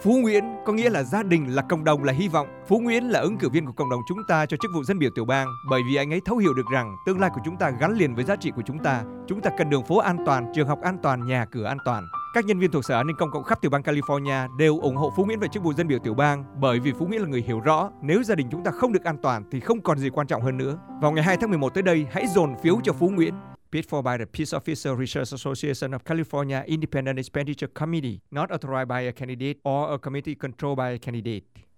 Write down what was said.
Phú Nguyễn có nghĩa là gia đình, là cộng đồng, là hy vọng. Phú Nguyễn là ứng cử viên của cộng đồng chúng ta cho chức vụ dân biểu tiểu bang, bởi vì anh ấy thấu hiểu được rằng tương lai của chúng ta gắn liền với giá trị của chúng ta. Chúng ta cần đường phố an toàn, trường học an toàn, nhà cửa an toàn. Các nhân viên thuộc Sở An ninh Công cộng khắp tiểu bang California đều ủng hộ Phú Nguyễn về chức vụ dân biểu tiểu bang, bởi vì Phú Nguyễn là người hiểu rõ nếu gia đình chúng ta không được an toàn thì không còn gì quan trọng hơn nữa. Vào ngày 2 tháng 11 tới đây, hãy dồn phiếu cho Phú Nguyễn. Paid for by the Peace Officer Research Association of California Independent Expenditure Committee, not authorized by a candidate or a committee controlled by a candidate.